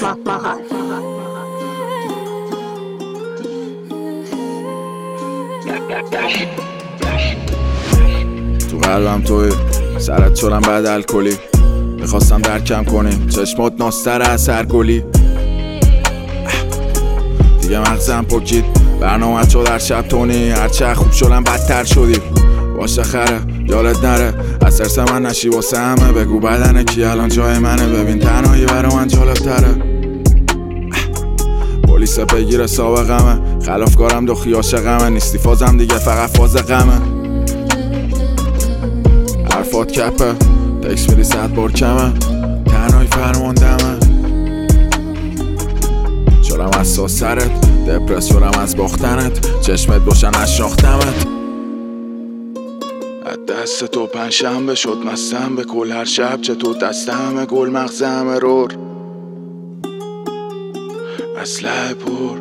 تو قلبم توی سرت شدم بعد الکلی، میخواستم درکم کنی چشمات ناستر از هر گلی. دیگه مغزم پکید برنامه شد در شب تونی، هرچه خوب شدم بدتر شدی. باشه خره یادت نره از ترس من نشی واسه همه، بگو بدنه کی الان جای منه، ببین تنهایی برا من جالب تره. پلیس بگیره سابقمه، خلافکارم دو خیاش غمه، نیستی فازم دیگه فقط فاز غمه. حرفات کپه تکس میدی 100 بار کمه، تنهایی فرماندمه. شدم از سرت دپرس شدم از باختنت، چشمت روشن از شاختمت. از دست تو پنجشنبه شد مستم به کل، هر شب چه تو دست همه گل مغز همه رور اسلحه پر.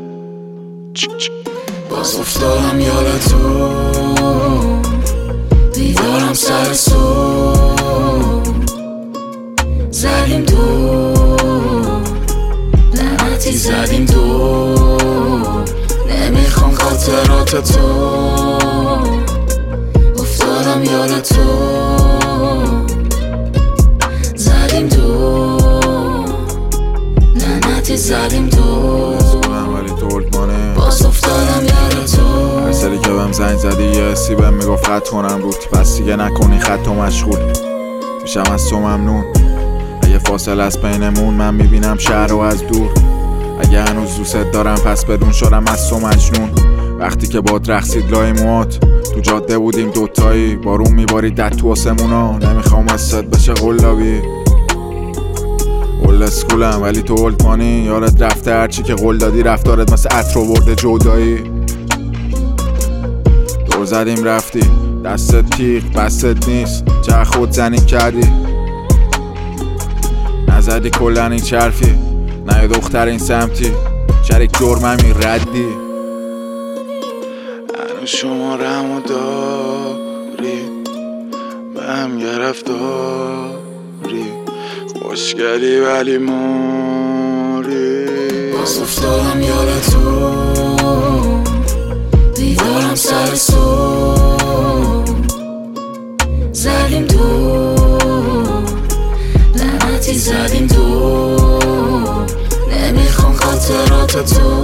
باز افتادم یاد تو، دیدارم سر صبح زدیم دور، لعنتی زدیم دور، نمیخوام خاطرات تو. افتادم یاد تو، زدیم دور، لعنتی زدیم دور، ولی تو التمانه. باز افتادم یاد تو، هر سری که بهم زنگ زدی یه حسی بهم میگفت خط کنم بود، پس دیگه نکنی خطو مشغول میشم از تو ممنون. اگه فاصله از بینمون من میبینم شهر رو از دور، اگه هنوز دوست دارم پس بدون شدم از تو مجنون. وقتی که باد رقصید لای موات تو جاده بودیم دوتایی، بارون میبارید در تو آسمونا، نمیخوام حست بشه قلابی. اولد اسکولم ولی تو التمانی، یادت رفته هرچی که قول دادی رفتارت مثل عطر آورده جدایی. دور زدیم رفتی دستت تیغ بستت نیست، چه خود زنی کردی نزدی کلن این چرفی، نه یه دختر این سمتی شریک جرممی ردی. هنوز شمارمو داری بهم گرفتاری، خوشگلی ولی ماری. باز افتادم یاد تو، دیدارم سر صبح زدیم دور، لعنتی زدیم دور، نمیخوام خاطرات تو.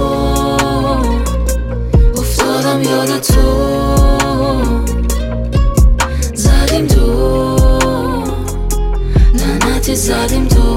افتادم یاد تو، زدیم دور، لعنتی زدیم دور.